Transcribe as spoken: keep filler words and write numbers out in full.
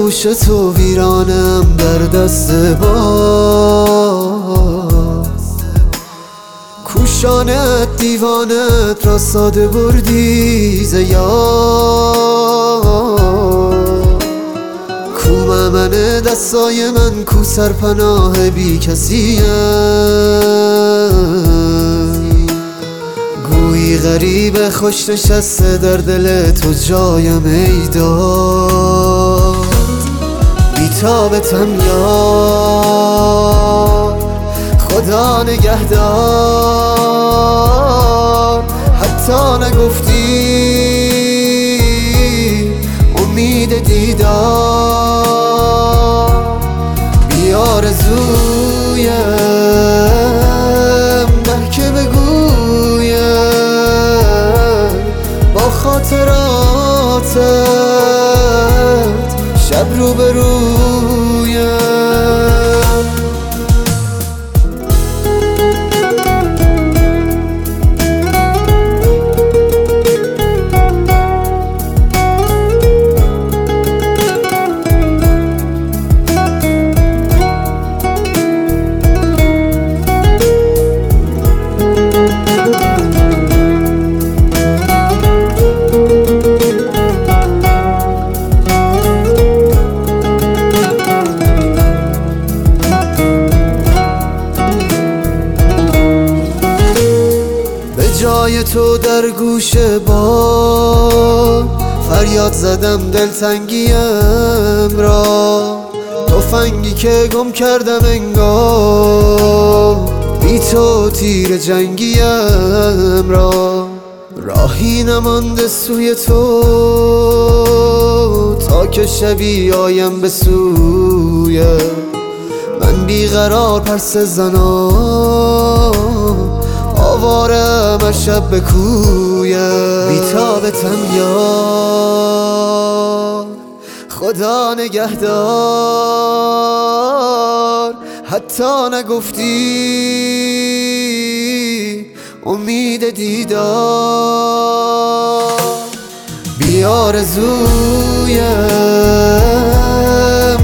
آغوش تو ویرانم در دست باز، کوشانت دیوانت را ساده بردی ز یاد. کو من دستای من، کو سرپناه بی کسیم، گویی غریب خوش نشسته در دل تو جایم ای داد. بی‌تابتم یار، خدا نگهدار، حتی نگفتی امید دیدار. بی آرزویم ده که بگویم با خاطراتت شب رو به رویم. جای تو در گوش با فریاد زدم دلتنگیم را، تفنگی که گم کردم انگار، بی تو تیر جنگیم را. راهی نمانده سوی تو تا که شبی آیم به سوی من، بیقرار پرسه زنان آوارم از شب به کویم. بی‌تابتم یار، خدا نگهدار، حتی نگفتی امید دیدار. بی آرزویم